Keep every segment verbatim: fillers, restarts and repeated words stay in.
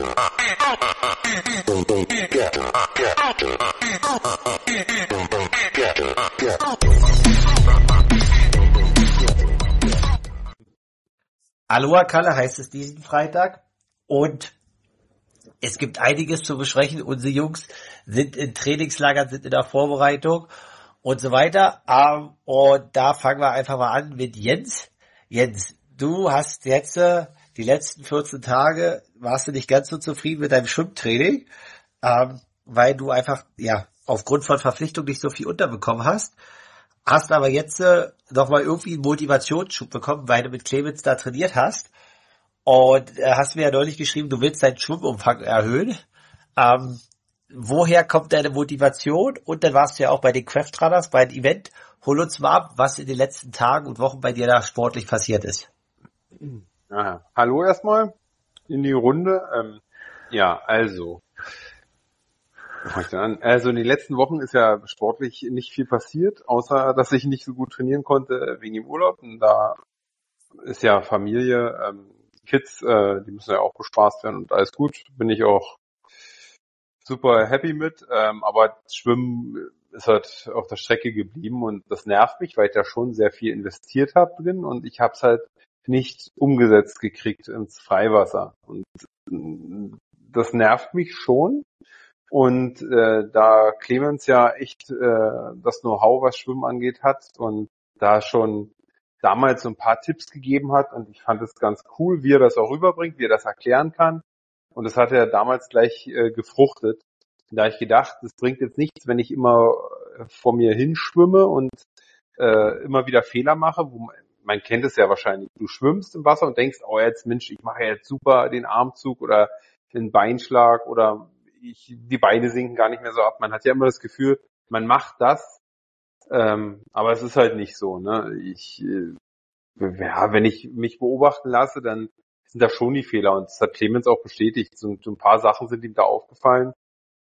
Aloha Kalle heißt es diesen Freitag und es gibt einiges zu besprechen. Unsere Jungs sind in Trainingslagern, sind in der Vorbereitung und so weiter. Um, und da fangen wir einfach mal an mit Jens. Jens, du hast jetzt äh, die letzten vierzehn Tage, warst du nicht ganz so zufrieden mit deinem Schwimmtraining, ähm, weil du einfach ja aufgrund von Verpflichtung nicht so viel unterbekommen hast. Hast aber jetzt äh, nochmal irgendwie einen Motivationsschub bekommen, weil du mit Clemens da trainiert hast. Und äh, hast mir ja neulich geschrieben, du willst deinen Schwimmumfang erhöhen. Ähm, woher kommt deine Motivation? Und dann warst du ja auch bei den Craft Runners, bei dem Event. Hol uns mal ab, was in den letzten Tagen und Wochen bei dir da sportlich passiert ist. Aha. Hallo erstmal in die Runde. Ähm, ja, also... Also in den letzten Wochen ist ja sportlich nicht viel passiert, außer dass ich nicht so gut trainieren konnte wegen dem Urlaub. Und da ist ja Familie, ähm, Kids, äh, die müssen ja auch bespaßt werden und alles gut. Bin ich auch super happy mit. Ähm, aber Schwimmen ist halt auf der Strecke geblieben und das nervt mich, weil ich da schon sehr viel investiert habe drin und ich habe es halt nicht umgesetzt gekriegt ins Freiwasser. Und das nervt mich schon. Und äh, da Clemens ja echt äh, das Know-how, was Schwimmen angeht, hat und da schon damals so ein paar Tipps gegeben hat und ich fand es ganz cool, wie er das auch rüberbringt, wie er das erklären kann. Und das hat er damals gleich äh, gefruchtet. Da habe ich gedacht, es bringt jetzt nichts, wenn ich immer vor mir hinschwimme und äh, immer wieder Fehler mache. Wo man, man kennt es ja wahrscheinlich. Du schwimmst im Wasser und denkst, oh jetzt Mensch, ich mache jetzt super den Armzug oder den Beinschlag oder ich, die Beine sinken gar nicht mehr so ab. Man hat ja immer das Gefühl, man macht das, ähm, aber es ist halt nicht so. Ne? Ich, äh, ja, wenn ich mich beobachten lasse, dann sind da schon die Fehler und das hat Clemens auch bestätigt. So, so ein paar Sachen sind ihm da aufgefallen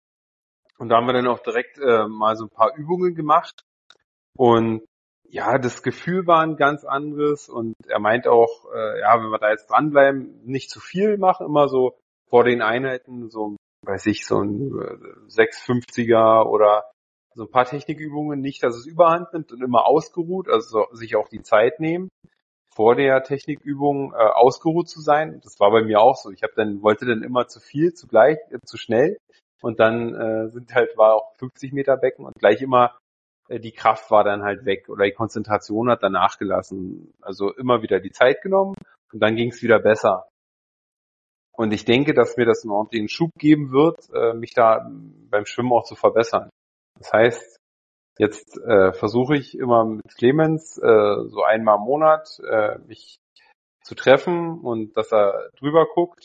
und da haben wir dann auch direkt äh, mal so ein paar Übungen gemacht und ja, das Gefühl war ein ganz anderes und er meint auch, äh, ja, wenn wir da jetzt dranbleiben, nicht zu viel machen, immer so vor den Einheiten so weiß ich, so ein sechs fünfziger oder so ein paar Technikübungen, nicht, dass es überhand nimmt und immer ausgeruht, also sich auch die Zeit nehmen, vor der Technikübung äh, ausgeruht zu sein. Das war bei mir auch so. Ich habe dann wollte dann immer zu viel, zugleich, äh, zu schnell und dann äh, sind halt war auch fünfzig Meter Becken und gleich immer äh, die Kraft war dann halt weg oder die Konzentration hat dann nachgelassen. Also immer wieder die Zeit genommen und dann ging es wieder besser. Und ich denke, dass mir das einen ordentlichen Schub geben wird, äh, mich da beim Schwimmen auch zu verbessern. Das heißt, jetzt äh, versuche ich immer mit Clemens äh, so einmal im Monat äh, mich zu treffen und dass er drüber guckt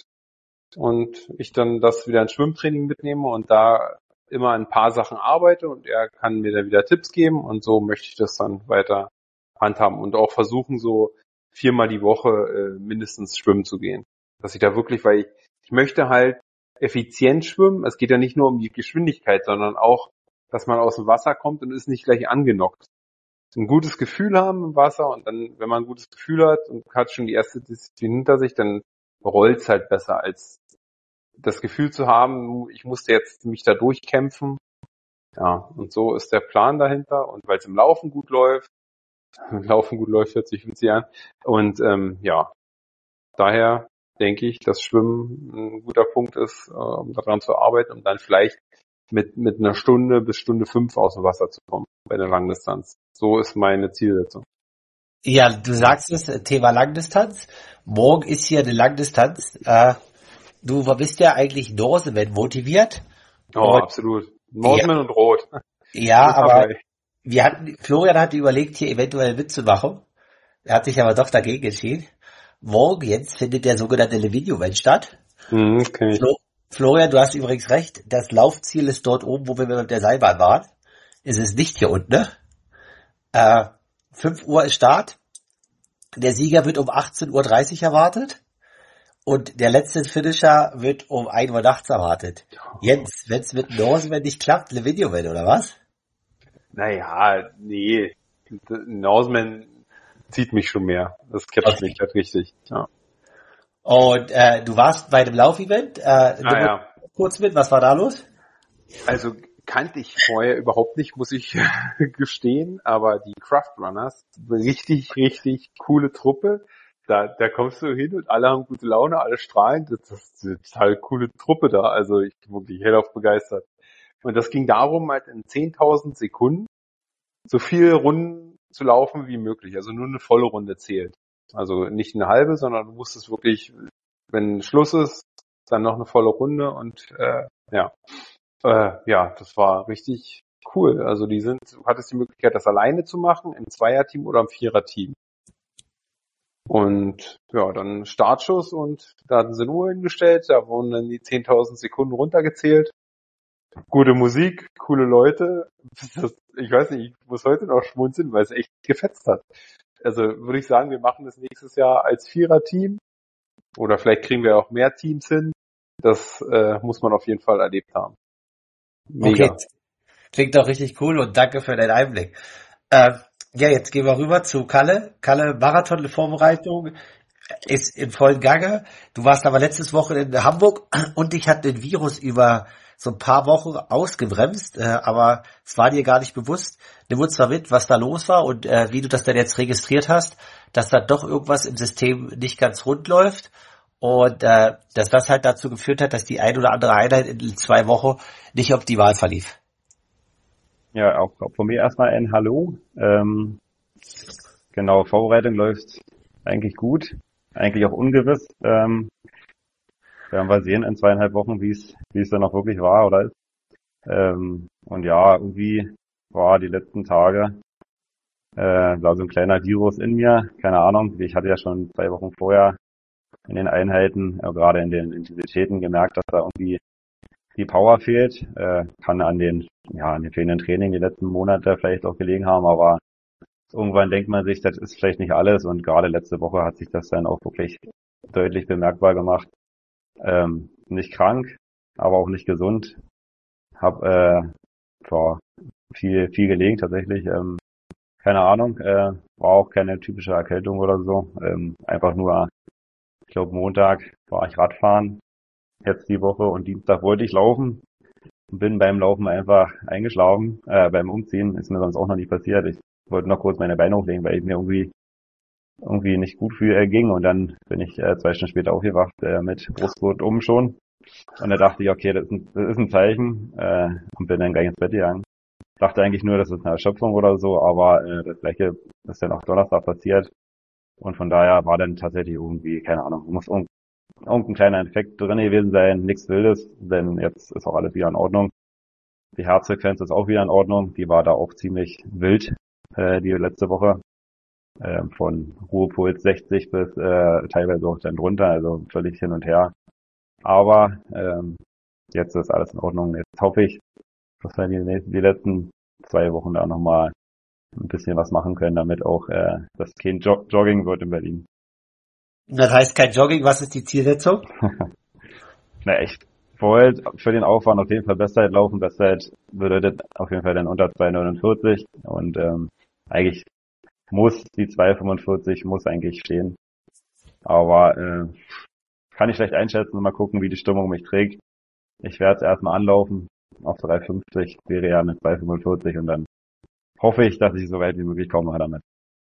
und ich dann das wieder ins Schwimmtraining mitnehme und da immer ein paar Sachen arbeite und er kann mir dann wieder Tipps geben und so möchte ich das dann weiter handhaben und auch versuchen, so viermal die Woche äh, mindestens schwimmen zu gehen. Dass ich da wirklich, weil ich, ich möchte halt effizient schwimmen. Es geht ja nicht nur um die Geschwindigkeit, sondern auch, dass man aus dem Wasser kommt und ist nicht gleich angenockt. Ein gutes Gefühl haben im Wasser und dann, wenn man ein gutes Gefühl hat und hat schon die erste Disziplin hinter sich, dann rollt's halt besser, als das Gefühl zu haben, ich musste jetzt mich da durchkämpfen. Ja, und so ist der Plan dahinter und weil es im Laufen gut läuft, Laufen gut läuft, hört sich witzig an und ähm, ja, daher denke ich, dass Schwimmen ein guter Punkt ist, um daran zu arbeiten, um dann vielleicht mit mit einer Stunde bis Stunde fünf aus dem Wasser zu kommen bei der Langdistanz. So ist meine Zielsetzung. Ja, du sagst es, Thema Langdistanz. Morgen ist hier eine Langdistanz. Äh, du bist ja eigentlich Norseman motiviert. Oh, und, absolut. Norseman ja, und Rot. Ja, aber wir hatten, Florian hatte überlegt, hier eventuell mitzumachen. Er hat sich aber doch dagegen entschieden. Morgen jetzt findet der sogenannte Levinio-Event statt. Mhm, okay. Flo, Florian, du hast übrigens recht. Das Laufziel ist dort oben, wo wir mit der Seilbahn waren. Es ist nicht hier unten, ne? Äh, fünf Uhr ist Start. Der Sieger wird um achtzehn Uhr dreißig erwartet. Und der letzte Finisher wird um ein Uhr nachts erwartet. Jens, wenn es mit Norseman nicht klappt, Levinio-Event, oder was? Naja, nee. Norseman zieht mich schon mehr. Das catcht okay. mich halt richtig. Ja. Und äh, du warst bei dem Laufevent, äh, Ah, du ja. kurz mit, was war da los? Also kannte ich vorher überhaupt nicht, muss ich gestehen, aber die Craft Runners, richtig, richtig coole Truppe. Da, da kommst du hin und alle haben gute Laune, alle strahlen. Das, das ist eine total coole Truppe da. Also ich bin wirklich hellauf begeistert. Und das ging darum, halt in zehntausend Sekunden so viele Runden zu laufen wie möglich. Also nur eine volle Runde zählt. Also nicht eine halbe, sondern du musstest wirklich, wenn Schluss ist, dann noch eine volle Runde und äh, ja. Äh, ja, das war richtig cool. Also die sind, du hattest die Möglichkeit, das alleine zu machen, im Zweierteam oder im Viererteam. Und ja, dann Startschuss und da hatten sie nur hingestellt, da wurden dann die zehntausend Sekunden runtergezählt. Gute Musik, coole Leute. Das, ich weiß nicht, ich muss heute noch schmunzeln, weil es echt gefetzt hat. Also würde ich sagen, wir machen das nächstes Jahr als Viererteam oder vielleicht kriegen wir auch mehr Teams hin. Das äh, muss man auf jeden Fall erlebt haben. Mega. Okay, klingt doch richtig cool und danke für deinen Einblick. Ähm, ja, jetzt gehen wir rüber zu Kalle. Kalle, Marathon-Vorbereitung ist in vollen Gange. Du warst aber letztes Wochenende in Hamburg und dich hat den Virus über so ein paar Wochen ausgebremst, äh, aber es war dir gar nicht bewusst. Nimm uns mal mit, was da los war und äh, wie du das denn jetzt registriert hast, dass da doch irgendwas im System nicht ganz rund läuft und äh, dass das halt dazu geführt hat, dass die ein oder andere Einheit in zwei Wochen nicht optimal verlief. Ja, auch von mir erstmal ein Hallo. Ähm, genau, Vorbereitung läuft eigentlich gut, eigentlich auch ungewiss. Ähm, werden wir sehen in zweieinhalb Wochen, wie es wie es dann auch wirklich war oder ist. Ähm, und ja, irgendwie war die letzten Tage äh, war so ein kleiner Virus in mir, keine Ahnung. Ich hatte ja schon zwei Wochen vorher in den Einheiten, äh, gerade in den Intensitäten gemerkt, dass da irgendwie die Power fehlt. Äh, kann an den ja an den fehlenden Training die letzten Monate vielleicht auch gelegen haben, aber irgendwann denkt man sich, das ist vielleicht nicht alles und gerade letzte Woche hat sich das dann auch wirklich deutlich bemerkbar gemacht. Ähm, nicht krank, aber auch nicht gesund. Hab äh, boah, viel viel gelegen tatsächlich. Ähm, keine Ahnung, äh, war auch keine typische Erkältung oder so. Ähm, einfach nur, ich glaube Montag war ich Radfahren, jetzt die Woche und Dienstag wollte ich laufen. Bin beim Laufen einfach eingeschlafen. Äh, beim Umziehen ist mir sonst auch noch nie passiert. Ich wollte noch kurz meine Beine hochlegen, weil ich mir irgendwie irgendwie nicht gut für äh, ging und dann bin ich äh, zwei Stunden später aufgewacht äh, mit Brustgurt oben schon und da dachte ich, okay, das ist ein, das ist ein Zeichen äh, und bin dann gleich ins Bett gegangen. Dachte eigentlich nur, das ist eine Erschöpfung oder so, aber äh, das gleiche ist dann auch Donnerstag passiert und von daher war dann tatsächlich irgendwie, keine Ahnung, muss irgend, irgendein kleiner Infekt drin gewesen sein, nichts Wildes, denn jetzt ist auch alles wieder in Ordnung. Die Herzfrequenz ist auch wieder in Ordnung, die war da auch ziemlich wild, äh, die letzte Woche. Äh, von Ruhepuls sechzig bis äh, teilweise auch dann drunter, also völlig hin und her. Aber ähm, jetzt ist alles in Ordnung. Jetzt hoffe ich, dass wir die, nächsten, die letzten zwei Wochen da nochmal ein bisschen was machen können, damit auch äh, das kein Jog- Jogging wird in Berlin. Das heißt kein Jogging, was ist die Zielsetzung? Na echt. Vorher für den Aufwand auf jeden Fall Bestzeit laufen. Bestzeit bedeutet auf jeden Fall dann unter zwei neunundvierzig und ähm, eigentlich muss die zwei fünfundvierzig muss eigentlich stehen. Aber äh, kann ich schlecht einschätzen und mal gucken, wie die Stimmung mich trägt. Ich werde es erstmal anlaufen. Auf drei fünfzig wäre ja eine zwei fünfundvierzig und dann hoffe ich, dass ich so weit wie möglich komme damit.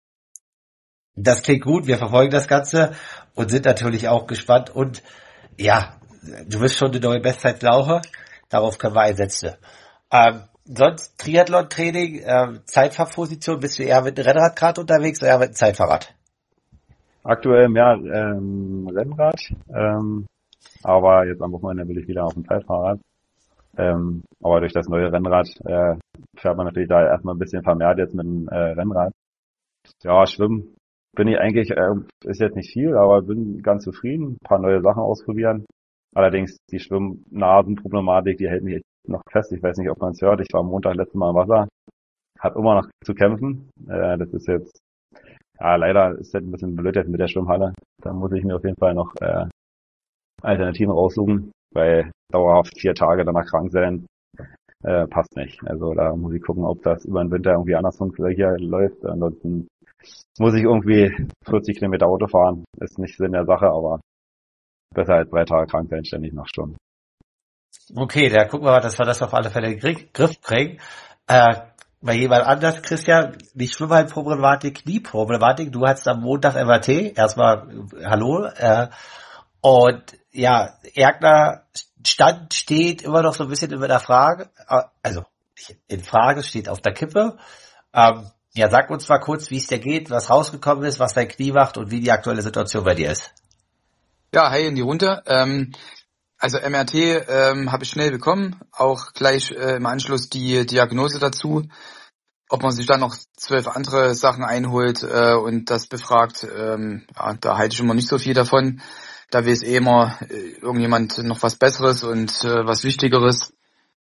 Das klingt gut, wir verfolgen das Ganze und sind natürlich auch gespannt und ja, du bist schon eine neue Bestzeitlaucher, darauf können wir einsetzen. Ähm, sonst Triathlon-Training, ähm, Zeitfahrposition, bist du eher mit dem Rennrad gerade unterwegs oder eher mit dem Zeitfahrrad? Aktuell mehr ähm, Rennrad, ähm, aber jetzt am Wochenende will ich wieder auf dem Zeitfahrrad. Ähm, aber durch das neue Rennrad äh, fährt man natürlich da erstmal ein bisschen vermehrt jetzt mit dem äh, Rennrad. Ja, Schwimmen bin ich eigentlich, äh, ist jetzt nicht viel, aber bin ganz zufrieden. Ein paar neue Sachen ausprobieren. Allerdings die Schwimmnasenproblematik, die hält mich noch fest. Ich weiß nicht, ob man es hört. Ich war am Montag letztes Mal im Wasser. Hab immer noch zu kämpfen. Äh, das ist jetzt, ja, leider ist das ein bisschen blöd jetzt mit der Schwimmhalle. Da muss ich mir auf jeden Fall noch äh, Alternativen raussuchen, weil dauerhaft vier Tage danach krank sein, äh, passt nicht. Also da muss ich gucken, ob das über den Winter irgendwie anders funktioniert läuft. Ansonsten muss ich irgendwie vierzig Kilometer Auto fahren. Ist nicht Sinn der Sache, aber besser als drei Tage krank sein, ständig noch Sturm. Okay, da gucken wir mal, dass wir das auf alle Fälle in den Griff kriegen. Äh, bei jemand anders, Christian, die Schwimmhallenproblematik, Knieproblematik. Du hattest am Montag M R T. Erstmal äh, hallo. Äh, und ja, Erkner Stand steht immer noch so ein bisschen über der Frage, äh, also in Frage, steht auf der Kippe. Ähm, ja, sag uns mal kurz, wie es dir geht, was rausgekommen ist, was dein Knie macht und wie die aktuelle Situation bei dir ist. Ja, hi in die Runde. Ähm, also M R T ähm, habe ich schnell bekommen, auch gleich äh, im Anschluss die Diagnose dazu. Ob man sich dann noch zwölf andere Sachen einholt äh, und das befragt, ähm, ja, da halte ich immer nicht so viel davon. Da weiß eh immer äh, irgendjemand noch was Besseres und äh, was Wichtigeres.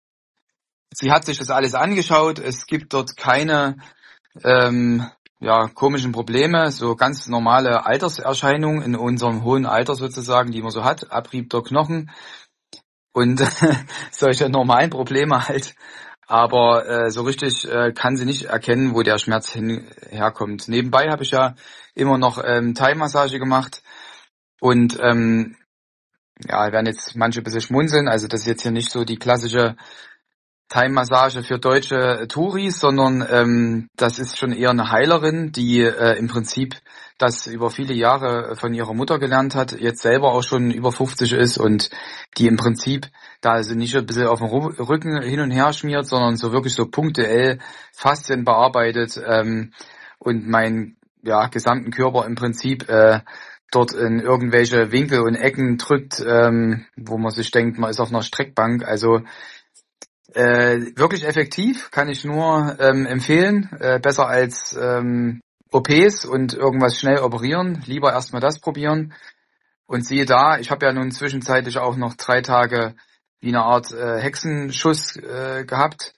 Sie hat sich das alles angeschaut. Es gibt dort keine ähm, ja, komischen Probleme, so ganz normale Alterserscheinungen in unserem hohen Alter sozusagen, die man so hat, Abrieb der Knochen und solche normalen Probleme halt. Aber äh, so richtig äh, kann sie nicht erkennen, wo der Schmerz hin, herkommt. Nebenbei habe ich ja immer noch ähm, Thai-Massage gemacht und ähm, ja, werden jetzt manche ein bisschen schmunzeln. Also das ist jetzt hier nicht so die klassische Thai-Massage für deutsche Touris, sondern ähm, das ist schon eher eine Heilerin, die äh, im Prinzip das über viele Jahre von ihrer Mutter gelernt hat, jetzt selber auch schon über fünfzig ist und die im Prinzip da also nicht ein bisschen auf dem Rücken hin und her schmiert, sondern so wirklich so punktuell Faszien bearbeitet ähm, und meinen ja, gesamten Körper im Prinzip äh, dort in irgendwelche Winkel und Ecken drückt, ähm, wo man sich denkt, man ist auf einer Streckbank. Also Äh, wirklich effektiv, kann ich nur ähm, empfehlen. Äh, besser als ähm, O Ps und irgendwas schnell operieren. Lieber erstmal das probieren. Und siehe da, ich habe ja nun zwischenzeitlich auch noch drei Tage wie eine Art äh, Hexenschuss äh, gehabt.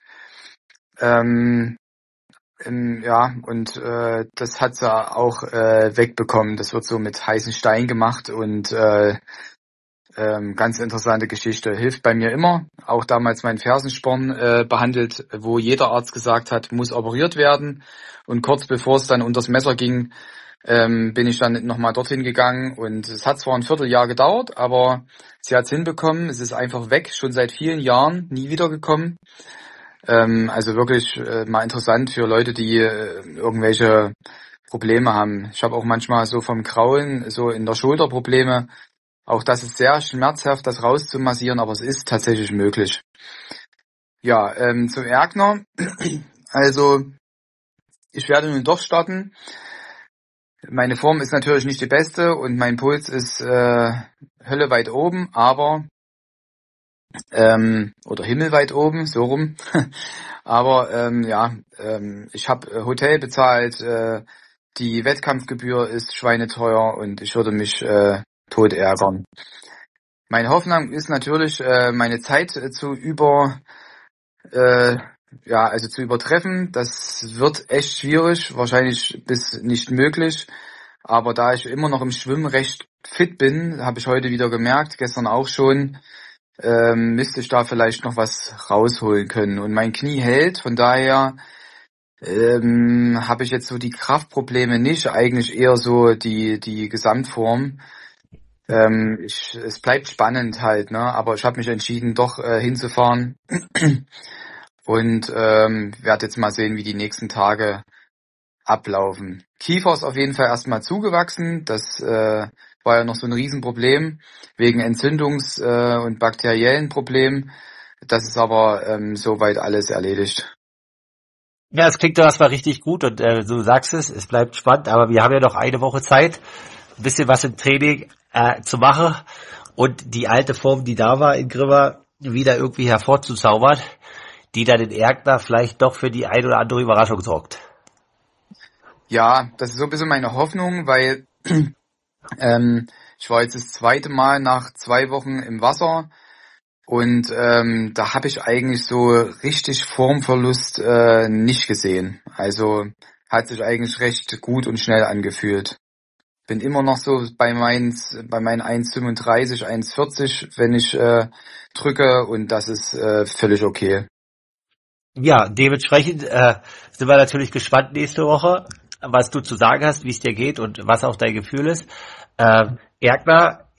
Ähm, ähm, ja, und äh, das hat sie auch äh, wegbekommen. Das wird so mit heißen Stein gemacht und äh, Ähm, ganz interessante Geschichte. Hilft bei mir immer. Auch damals meinen Fersensporn äh, behandelt, wo jeder Arzt gesagt hat, muss operiert werden. Und kurz bevor es dann unters Messer ging, ähm, bin ich dann nochmal dorthin gegangen. Und es hat zwar ein Vierteljahr gedauert, aber sie hat es hinbekommen. Es ist einfach weg, schon seit vielen Jahren, nie wiedergekommen. Ähm, also wirklich äh, mal interessant für Leute, die äh, irgendwelche Probleme haben. Ich habe auch manchmal so vom Kraulen, so in der Schulter Probleme. Auch das ist sehr schmerzhaft, das rauszumassieren, aber es ist tatsächlich möglich. Ja, ähm, zum Erkner. Also, ich werde nun doch starten. Meine Form ist natürlich nicht die beste und mein Puls ist äh, hölleweit oben, aber, ähm, oder himmelweit oben, so rum. Aber, ähm, ja, ähm, ich habe Hotel bezahlt, äh, die Wettkampfgebühr ist schweineteuer und ich würde mich äh, tot ärgern. Meine Hoffnung ist natürlich, äh, meine Zeit äh, zu über, äh, ja, also zu übertreffen. Das wird echt schwierig, wahrscheinlich bis nicht möglich. Aber da ich immer noch im Schwimmen recht fit bin, habe ich heute wieder gemerkt, gestern auch schon, ähm, müsste ich da vielleicht noch was rausholen können. Und mein Knie hält, von daher ähm, habe ich jetzt so die Kraftprobleme nicht, eigentlich eher so die die Gesamtform. Ähm, ich, es bleibt spannend halt, ne? Aber ich habe mich entschieden, doch äh, hinzufahren und ähm, werde jetzt mal sehen, wie die nächsten Tage ablaufen. Kiefer ist auf jeden Fall erstmal zugewachsen. Das äh, war ja noch so ein Riesenproblem wegen Entzündungs- äh, und bakteriellen Problemen. Das ist aber ähm, soweit alles erledigt. Ja, es klingt doch erstmal richtig gut und äh, du sagst es, es bleibt spannend, aber wir haben ja noch eine Woche Zeit, ein bisschen was im Training äh, zu machen und die alte Form, die da war in Grimma, wieder irgendwie hervorzuzaubern, die dann in Erkner vielleicht doch für die ein oder andere Überraschung sorgt. Ja, das ist so ein bisschen meine Hoffnung, weil ähm, ich war jetzt das zweite Mal nach zwei Wochen im Wasser und ähm, da habe ich eigentlich so richtig Formverlust äh, nicht gesehen. Also hat sich eigentlich recht gut und schnell angefühlt. Bin immer noch so bei meinen bei meinen eins Komma fünfunddreißig, eins Komma vierzig, wenn ich äh, drücke und das ist äh, völlig okay. Ja, dementsprechend äh, sind wir natürlich gespannt nächste Woche, was du zu sagen hast, wie es dir geht und was auch dein Gefühl ist. Äh, Erkner,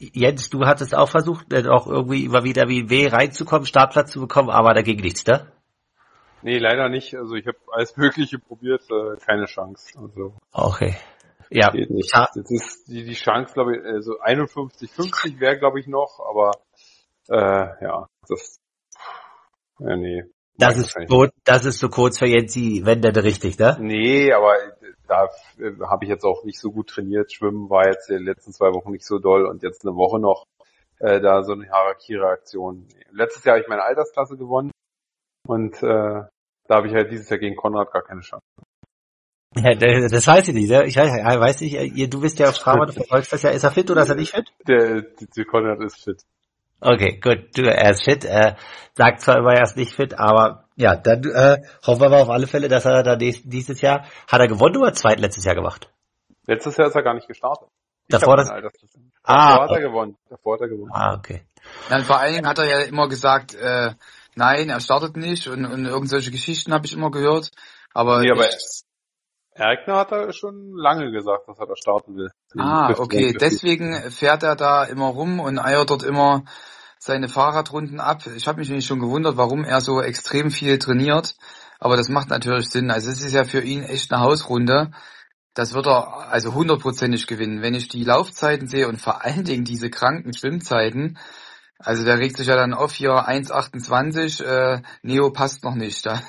Jens, du hattest auch versucht, äh, auch irgendwie immer wieder wie W reinzukommen, Startplatz zu bekommen, aber da ging nichts, ne? Nee, leider nicht. Also ich habe alles Mögliche probiert, äh, keine Chance. Also Okay. Ja. geht nicht. Ja. Jetzt ist die, die Chance, glaube ich, also einundfünfzig fünfzig wäre, glaube ich, noch, aber äh, ja, das ja, nee. Das ist so, das ist so kurz für Jensi, wenn denn richtig, ne? Nee, aber da äh, habe ich jetzt auch nicht so gut trainiert. Schwimmen war jetzt die letzten zwei Wochen nicht so doll und jetzt eine Woche noch äh, da so eine Harakiri-Aktion. Letztes Jahr habe ich meine Altersklasse gewonnen und äh, da habe ich halt dieses Jahr gegen Konrad gar keine Chance. Ja, das weiß ich nicht, ne? Ich weiß, ich weiß nicht, ihr, du bist ja auf Strava, du verfolgst das ja. Ist er fit oder ist er nicht fit? Der, der Konrad ist fit. Okay, gut, du, er ist fit, äh, sagt zwar immer, er ist nicht fit, aber ja, dann äh, hoffen wir mal auf alle Fälle, dass er da nächst, dieses Jahr, hat er gewonnen oder zweitletztes Jahr gemacht? Letztes Jahr ist er gar nicht gestartet. Ich Davor das? Altersklasse. Ah, Davor hat er gewonnen. Davor hat er gewonnen. Ah, okay. Dann vor allen Dingen hat er ja immer gesagt, äh, nein, er startet nicht und, und irgendwelche Geschichten habe ich immer gehört. Aber, Nee, aber ich, Erkner hat er schon lange gesagt, dass er da starten will. ah, okay, deswegen fährt er da immer rum und eiert dort immer seine Fahrradrunden ab. Ich habe mich nämlich schon gewundert, warum er so extrem viel trainiert. Aber das macht natürlich Sinn. Also es ist ja für ihn echt eine Hausrunde. Das wird er also hundertprozentig gewinnen. Wenn ich die Laufzeiten sehe und vor allen Dingen diese kranken Schwimmzeiten, also der regt sich ja dann auf hier eins achtundzwanzig, äh, Neo passt noch nicht. Da.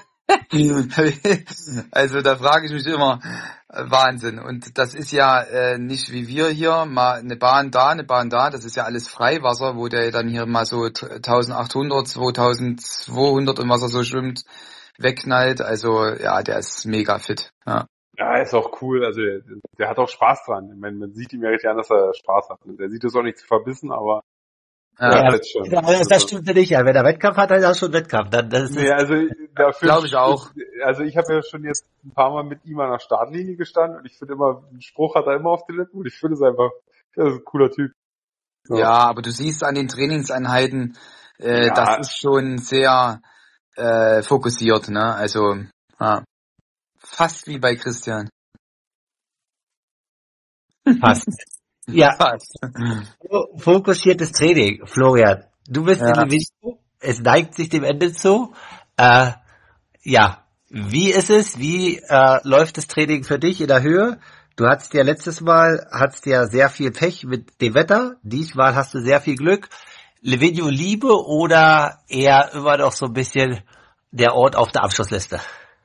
Also da frage ich mich immer, äh, Wahnsinn. Und das ist ja äh, nicht wie wir hier, mal eine Bahn da, eine Bahn da, das ist ja alles Freiwasser, wo der dann hier mal so eintausendachthundert, zweitausendzweihundert und was er so schwimmt, wegknallt. Also ja, der ist mega fit. Ja. Ja, ist auch cool. Also der, der hat auch Spaß dran. Ich meine, man sieht ihm ja richtig an, dass er Spaß hat. Der sieht das auch nicht zu verbissen, aber Ja, ja, das, schon. das, das stimmt ja nicht. Ja, wenn er Wettkampf hat, dann ist er schon Wettkampf. Dann, das ist Nee, also dafür glaube ich auch. Also ich habe ja schon jetzt ein paar Mal mit ihm an der Startlinie gestanden und ich finde immer, einen Spruch hat er immer auf den Lippen und ich finde es einfach, das ist ein cooler Typ. Ja. ja, aber du siehst an den Trainingseinheiten, äh, Ja. das ist schon sehr äh, fokussiert, ne? Also ja. Fast wie bei Christian. passt. Ja, Fast. fokussiertes Training, Florian. Du bist Ja. in Levinto, es neigt sich dem Ende zu. Äh, ja, wie ist es? Wie äh, läuft das Training für dich in der Höhe? Du hattest ja letztes Mal hattest ja sehr viel Pech mit dem Wetter. Diesmal hast du sehr viel Glück. Livigno Liebe oder eher immer noch so ein bisschen der Ort auf der Abschlussliste?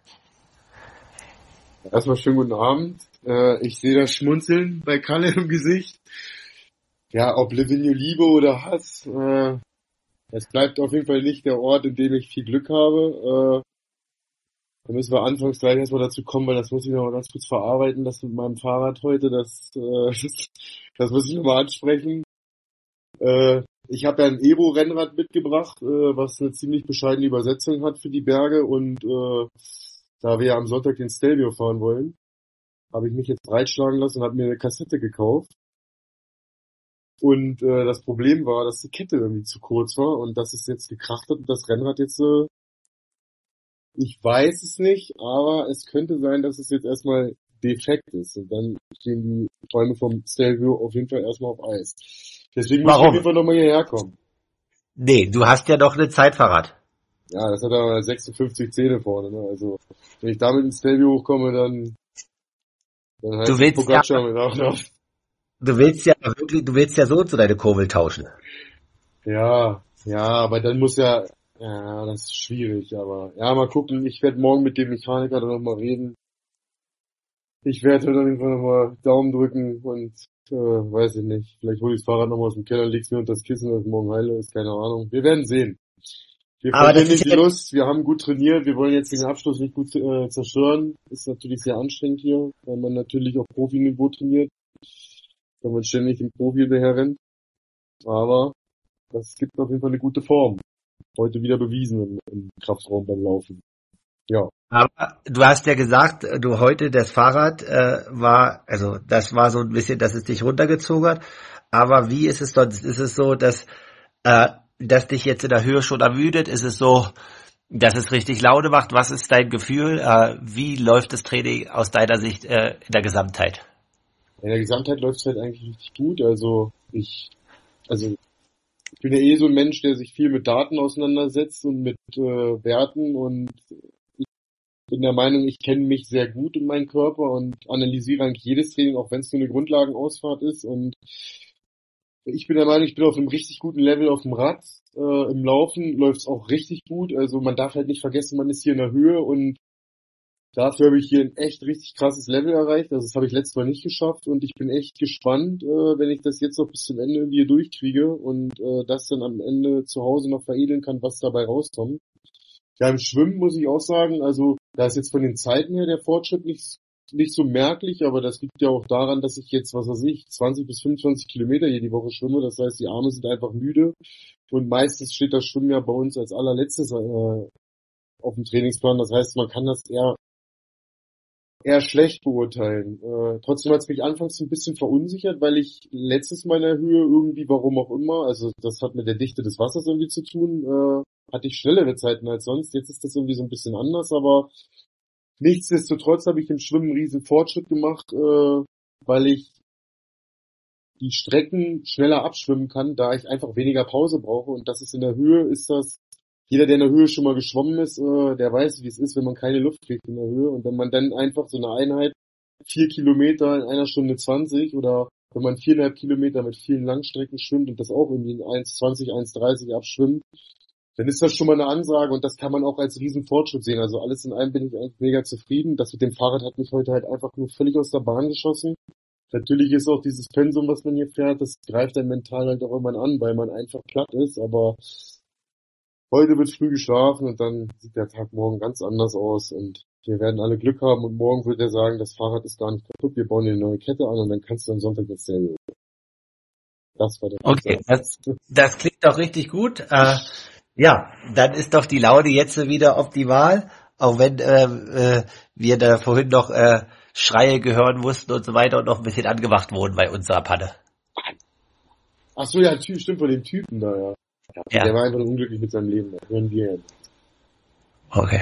Erstmal schönen guten Abend. Äh, ich sehe das Schmunzeln bei Kalle im Gesicht. Ja, ob Livigno Liebe oder Hass, äh, es bleibt auf jeden Fall nicht der Ort, in dem ich viel Glück habe. Äh, da müssen wir anfangs gleich erstmal dazu kommen, weil das muss ich noch mal ganz kurz verarbeiten, das mit meinem Fahrrad heute, das, äh, das muss ich noch mal ansprechen. Äh, ich habe ja ein Evo-Rennrad mitgebracht, äh, was eine ziemlich bescheidene Übersetzung hat für die Berge und äh, da wir ja am Sonntag den Stelvio fahren wollen, habe ich mich jetzt breitschlagen lassen und habe mir eine Kassette gekauft. Und äh, das Problem war, dass die Kette irgendwie zu kurz war und dass es jetzt gekracht hat und das Rennrad jetzt, äh, ich weiß es nicht, aber es könnte sein, dass es jetzt erstmal defekt ist. Und dann stehen die Träume vom Stelvio auf jeden Fall erstmal auf Eis. Deswegen muss ich Warum? auf jeden Fall nochmal hierher kommen. Nee, du hast ja noch eine Zeitfahrrad. Ja, das hat aber sechsundfünfzig Zähne vorne, ne? Also, wenn ich damit ins Stelvio hochkomme, dann, dann heißt Du willst Pogacar ja- mit auch noch. Du willst ja wirklich, du willst ja so zu deine Kurbel tauschen. Ja, ja, aber dann muss ja, ja, das ist schwierig, aber, ja, mal gucken, ich werde morgen mit dem Mechaniker dann nochmal reden. Ich werde halt auf jeden Fall nochmal Daumen drücken und, äh, weiß ich nicht, vielleicht hole ich das Fahrrad nochmal aus dem Keller, leg's mir unter das Kissen, dass es morgen heile ist, keine Ahnung. Wir werden sehen. Wir Aber das verlieren ist nicht die ja- Lust, wir haben gut trainiert, wir wollen jetzt den Abschluss nicht gut äh, zerstören. Ist natürlich sehr anstrengend hier, weil man natürlich auf Profiniveau trainiert, weil man ständig im Profi hinterher rennt. Aber das gibt auf jeden Fall eine gute Form. Heute wieder bewiesen im, im Kraftraum beim Laufen. Ja. Aber du hast ja gesagt, du heute das Fahrrad äh, war, also das war so ein bisschen, dass es dich runtergezogen hat. Aber wie ist es sonst? Ist es so, dass äh, dass dich jetzt in der Höhe schon ermüdet? Ist es so, dass es richtig Laune macht? Was ist dein Gefühl? Äh, wie läuft das Training aus deiner Sicht äh, in der Gesamtheit? In der Gesamtheit läuft es halt eigentlich richtig gut. Also ich also ich bin ja eh so ein Mensch, der sich viel mit Daten auseinandersetzt und mit äh, Werten, und ich bin der Meinung, ich kenne mich sehr gut in meinen Körper und analysiere eigentlich jedes Training, auch wenn es nur eine Grundlagenausfahrt ist, und ich bin der Meinung, ich bin auf einem richtig guten Level auf dem Rad. Äh, im Laufen läuft es auch richtig gut, also man darf halt nicht vergessen, man ist hier in der Höhe, und dafür habe ich hier ein echt richtig krasses Level erreicht. Also das habe ich letztes Mal nicht geschafft, und ich bin echt gespannt, äh, wenn ich das jetzt noch bis zum Ende irgendwie hier durchkriege und äh, das dann am Ende zu Hause noch veredeln kann, was dabei rauskommt. Ja, im Schwimmen muss ich auch sagen, also da ist jetzt von den Zeiten her der Fortschritt nicht, nicht so merklich, aber das liegt ja auch daran, dass ich jetzt, was weiß ich, zwanzig bis fünfundzwanzig Kilometer hier die Woche schwimme. Das heißt, die Arme sind einfach müde, und meistens steht das Schwimmen ja bei uns als allerletztes äh, auf dem Trainingsplan. Das heißt, man kann das eher eher schlecht beurteilen. Äh, trotzdem hat es mich anfangs ein bisschen verunsichert, weil ich letztes Mal in der Höhe irgendwie, warum auch immer, also das hat mit der Dichte des Wassers irgendwie zu tun, äh, hatte ich schnellere Zeiten als sonst. Jetzt ist das irgendwie so ein bisschen anders, aber nichtsdestotrotz habe ich im Schwimmen einen riesen Fortschritt gemacht, äh, weil ich die Strecken schneller abschwimmen kann, da ich einfach weniger Pause brauche, und das ist in der Höhe, ist das, jeder, der in der Höhe schon mal geschwommen ist, äh, der weiß, wie es ist, wenn man keine Luft kriegt in der Höhe, und wenn man dann einfach so eine Einheit, vier Kilometer in einer Stunde zwanzig, oder wenn man viereinhalb Kilometer mit vielen Langstrecken schwimmt und das auch irgendwie in eins zwanzig, eins dreißig abschwimmt, dann ist das schon mal eine Ansage, und das kann man auch als riesen Fortschritt sehen. Also alles in allem bin ich eigentlich mega zufrieden. Das mit dem Fahrrad hat mich heute halt einfach nur völlig aus der Bahn geschossen. Natürlich ist auch dieses Pensum, was man hier fährt, das greift dann mental halt auch irgendwann an, weil man einfach platt ist, aber heute wird früh geschlafen, und dann sieht der Tag morgen ganz anders aus, und wir werden alle Glück haben, und morgen wird er sagen, das Fahrrad ist gar nicht kaputt, wir bauen eine neue Kette an, und dann kannst du am Sonntag jetzt selber. Das war der Okay, das, das klingt doch richtig gut. Äh, ja, dann ist doch die Laune jetzt wieder optimal, auch wenn äh, äh, wir da vorhin noch äh, Schreie gehören mussten und so weiter und noch ein bisschen angemacht wurden bei unserer Panne. Ach so, ja, stimmt, von dem Typen da, ja. Ja. Der war einfach nur unglücklich mit seinem Leben, das hören wir jetzt. Okay.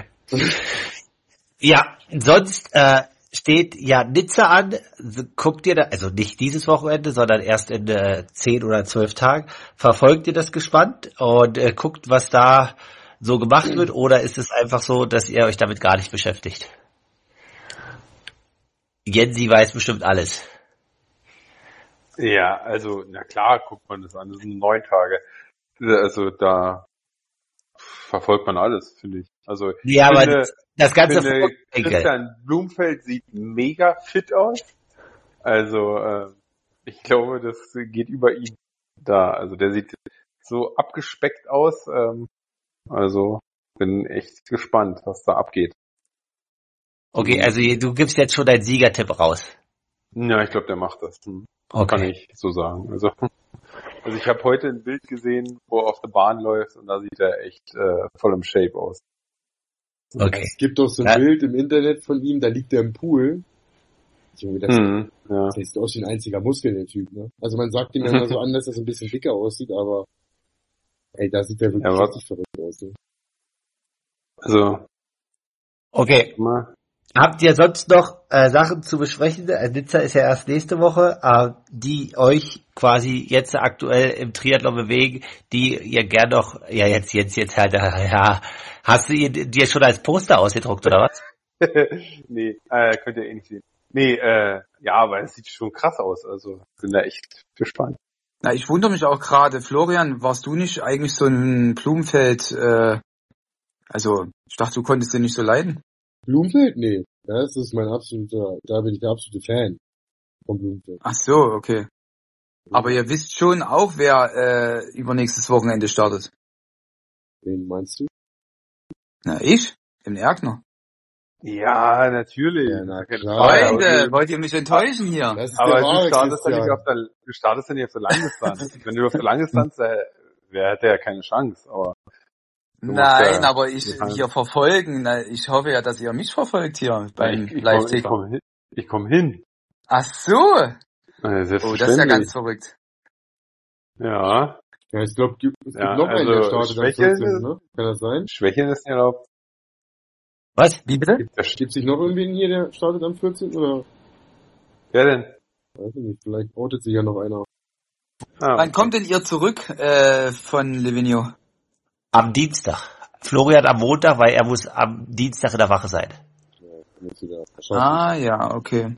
Ja, sonst äh, steht ja Nizza an. Guckt ihr da, also nicht dieses Wochenende, sondern erst in äh, zehn oder zwölf Tagen. Verfolgt ihr das gespannt und äh, guckt, was da so gemacht wird, oder ist es einfach so, dass ihr euch damit gar nicht beschäftigt? Jensi weiß bestimmt alles. Ja, also, na klar, guckt man das an, das sind neun Tage. Also da verfolgt man alles, finde ich. Also ich ja, finde, aber das, das ganze finde, Christian Blumfeld sieht mega fit aus. Also äh, ich glaube, das geht über ihn da. Also der sieht so abgespeckt aus. Ähm, also bin echt gespannt, was da abgeht. Okay, also du gibst jetzt schon deinen Siegertipp raus. Ja, ich glaube, der macht das. Hm. Okay. Kann ich so sagen. Also Also ich habe heute ein Bild gesehen, wo er auf der Bahn läuft, und da sieht er echt äh, voll im Shape aus. Okay. Es gibt doch so ein ja. Bild im Internet von ihm, da liegt er im Pool. Ich habe mir gedacht, mhm, ja. das sieht aus wie ein einziger Muskel, der Typ, ne? Also man sagt ihm ja immer so an, dass er so ein bisschen dicker aussieht, aber ey, da sieht er wirklich ja, richtig verrückt aus. Ne? Also okay. Mal. Habt ihr sonst noch äh, Sachen zu besprechen? Äh, Nizza ist ja erst nächste Woche, äh, die euch quasi jetzt aktuell im Triathlon bewegen, die ihr gern noch, ja jetzt, jetzt, jetzt halt, ja, hast du ihr, dir schon als Poster ausgedruckt oder was? nee, äh, könnt ihr eh nicht sehen. Nee, äh, ja, aber es sieht schon krass aus, also bin da echt gespannt. Na, ich wundere mich auch gerade, Florian, warst du nicht eigentlich so ein Blumenfeld, äh, also ich dachte, du konntest den nicht so leiden? Blumfeld? Nee, das ist mein absoluter, da bin ich der absolute Fan von Blumfeld. Ach so, okay. Aber ihr wisst schon auch, wer äh, übernächstes Wochenende startet. Wen meinst du? Na, ich? Im Erkner. Ja, natürlich. Ja, na Keine klar. Frage, Freunde, aber du- wollt ihr mich enttäuschen hier? Das ist Aber der du wahre startest ja nicht Christian. auf der, du startest ja nicht auf der Langdistanz. Wenn du auf der Langdistanz, äh, wer hätte ja keine Chance, aber du musst Nein, ja- aber ich du kannst- hier verfolgen. Na, ich hoffe ja, dass ihr mich verfolgt hier beim ich, ich komme ich Live-Ticker. komm hin. Ich komm hin. Ach so. Äh, Oh, das ist ja selbstverständlich. ganz verrückt. Ja, Ja, ich glaube, es gibt Ja, noch einen, der also startet am Schwächeln vierzehnten ist- ne? Kann das sein? Schwächeln ist erlaubt. Was? Wie bitte? Gibt das Gibt sich noch irgendwen hier, der startet am vierzehnten oder? Wer denn? Weiß ich nicht, vielleicht outet sich ja noch einer. Ah, Wann kommt denn ihr zurück äh, von Livigno? Am Dienstag. Florian am Montag, weil er muss am Dienstag in der Wache sein. Muss wieder wahrscheinlich. Ah, ja, okay.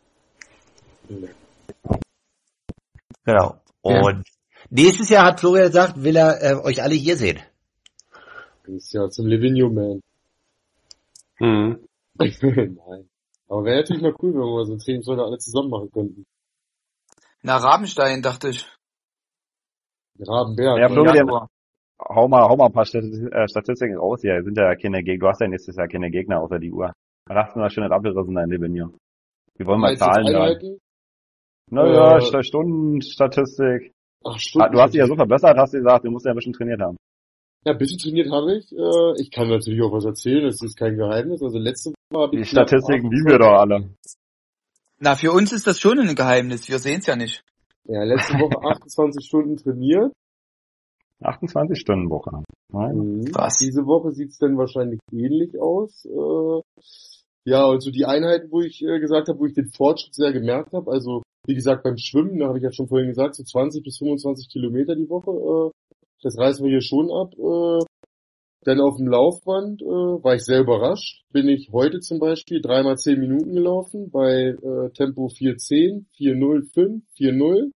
Genau. Ja. Und nächstes Jahr hat Florian gesagt, will er äh, euch alle hier sehen. Das ist ja zum Livigno Man. Mhm. Nein. Aber wäre natürlich mal cool, wenn wir mal so ein Trainingslager alle zusammen machen könnten. Na, Rabenstein, dachte ich. Rabenberg. Ja, ne? Florian, Januar. hau mal, hau mal ein paar Stati- äh, Statistiken raus hier. Sind ja keine Gegner. Du hast ja nächstes Jahr keine Gegner außer die Uhr. Dann hast du mal schön das abgerissen in Livigno. Wir wollen mal Meinst du jetzt Zahlen hören. Einheiten? Naja, Äh, St- Stundenstatistik. Ach, Ah, Stunden. du hast dich ja so verbessert, hast du gesagt, du musst ja ein bisschen trainiert haben. Ja, ein bisschen trainiert habe ich. Äh, ich kann natürlich auch was erzählen, das ist kein Geheimnis. Also letzte Woche habe Die ich knapp Statistiken lieben wir achtundzwanzig doch alle. Na, für uns ist das schon ein Geheimnis. Wir sehen's ja nicht. Ja, letzte Woche achtundzwanzig Stunden trainiert. achtundzwanzig Stunden Woche. Nein. Mhm. Krass. Diese Woche sieht's dann wahrscheinlich ähnlich aus. Äh, ja, und so die Einheiten, wo ich äh, gesagt habe, wo ich den Fortschritt sehr gemerkt habe, also wie gesagt beim Schwimmen, da habe ich ja schon vorhin gesagt, so zwanzig bis fünfundzwanzig Kilometer die Woche, äh, das reißen wir hier schon ab. Äh, dann auf dem Laufband äh, war ich sehr überrascht. Bin ich heute zum Beispiel dreimal zehn Minuten gelaufen bei äh, Tempo vier zehn, vier null fünf, vier null.